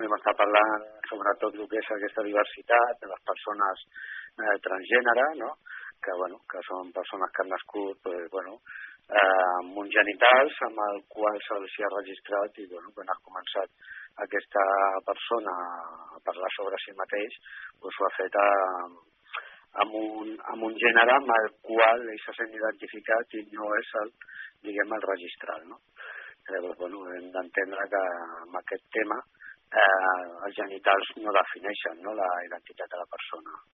podem estar parlant sobretot el que és aquesta diversitat de les persones transgènere, no? Que són persones que han nascut amb uns genitals amb el qual se'ls ha registrat i quan ha començat aquesta persona a parlar sobre si mateix, ho ha fet amb un gènere amb el qual ell se sent identificat i no és el registral, no? Hem d'entendre que amb aquest tema els genitals no defineixen, no, la identitat de la persona.